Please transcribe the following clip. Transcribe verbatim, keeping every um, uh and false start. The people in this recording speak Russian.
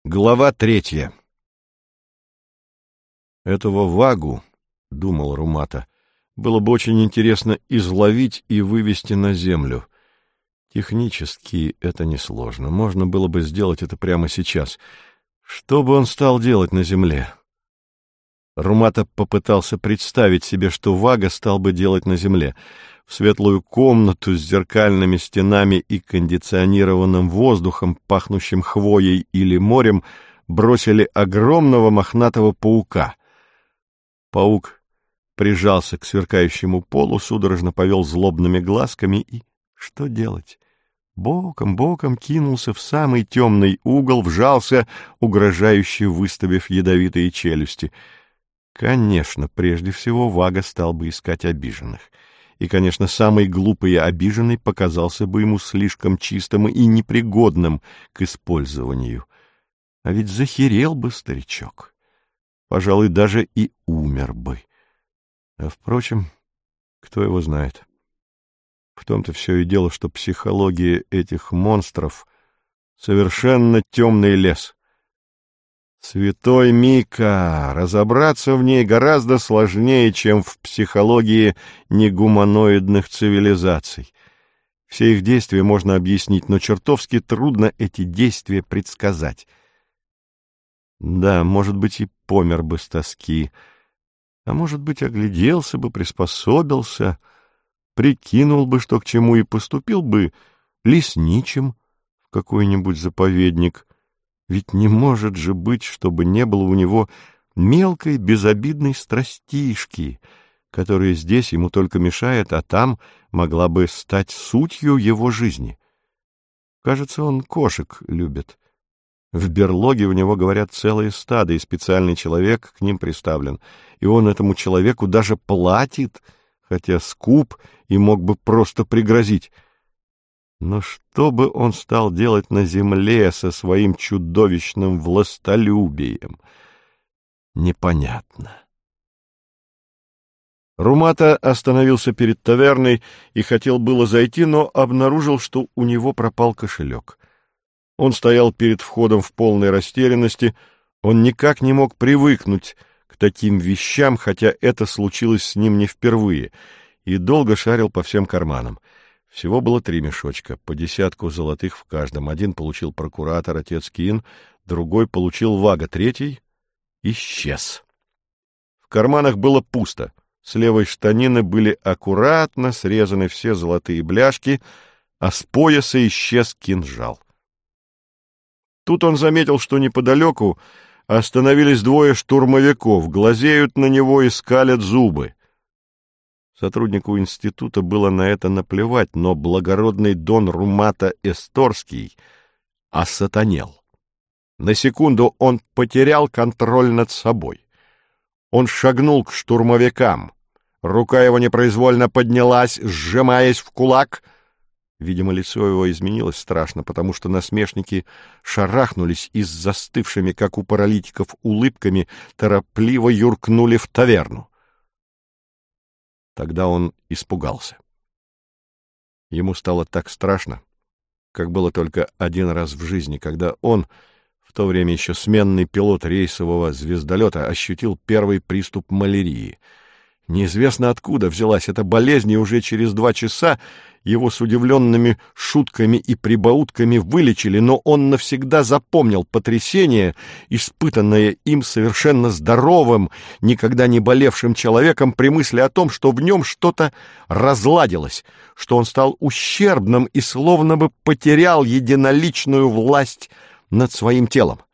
Глава третья. Этого Вагу, — думал Румата, — было бы очень интересно изловить и вывести на землю. Технически это несложно. Можно было бы сделать это прямо сейчас. Что бы он стал делать на земле? Румата попытался представить себе, что Вага стал бы делать на земле. В светлую комнату с зеркальными стенами и кондиционированным воздухом, пахнущим хвоей или морем, бросили огромного мохнатого паука. Паук прижался к сверкающему полу, судорожно повел злобными глазками и... Что делать? Боком, боком кинулся в самый темный угол, вжался, угрожающе выставив ядовитые челюсти. Конечно, прежде всего Вага стал бы искать обиженных. И, конечно, самый глупый и обиженный показался бы ему слишком чистым и непригодным к использованию. А ведь захерел бы старичок. Пожалуй, даже и умер бы. А, впрочем, кто его знает. В том-то все и дело, что психология этих монстров — совершенно темный лес. Святой Мика! Разобраться в ней гораздо сложнее, чем в психологии негуманоидных цивилизаций. Все их действия можно объяснить, но чертовски трудно эти действия предсказать. Да, может быть, и помер бы с тоски, а может быть, огляделся бы, приспособился, прикинул бы, что к чему, и поступил бы лесничим в какой-нибудь заповедник. Ведь не может же быть, чтобы не было у него мелкой безобидной страстишки, которая здесь ему только мешает, а там могла бы стать сутью его жизни. Кажется, он кошек любит. В берлоге у него, говорят, целое стадо, и специальный человек к ним приставлен. И он этому человеку даже платит, хотя скуп и мог бы просто пригрозить. Но что бы он стал делать на земле со своим чудовищным властолюбием? Непонятно. Румата остановился перед таверной и хотел было зайти, но обнаружил, что у него пропал кошелек. Он стоял перед входом в полной растерянности, он никак не мог привыкнуть к таким вещам, хотя это случилось с ним не впервые, и долго шарил по всем карманам. Всего было три мешочка, по десятку золотых в каждом. Один получил прокуратор, отец Кин, другой получил Вага, третий исчез. В карманах было пусто. С левой штанины были аккуратно срезаны все золотые бляшки, а с пояса исчез кинжал. Тут он заметил, что неподалеку остановились двое штурмовиков, глазеют на него и скалят зубы. Сотруднику института было на это наплевать, но благородный дон Румата Эсторский осатанел. На секунду он потерял контроль над собой. Он шагнул к штурмовикам. Рука его непроизвольно поднялась, сжимаясь в кулак. Видимо, лицо его изменилось страшно, потому что насмешники шарахнулись и с застывшими, как у паралитиков, улыбками торопливо юркнули в таверну. Тогда он испугался. Ему стало так страшно, как было только один раз в жизни, когда он, в то время еще сменный пилот рейсового звездолета, ощутил первый приступ малярии. Неизвестно откуда взялась эта болезнь, и уже через два часа его с удивленными шутками и прибаутками вылечили, но он навсегда запомнил потрясение, испытанное им совершенно здоровым, никогда не болевшим человеком при мысли о том, что в нем что-то разладилось, что он стал ущербным и словно бы потерял единоличную власть над своим телом.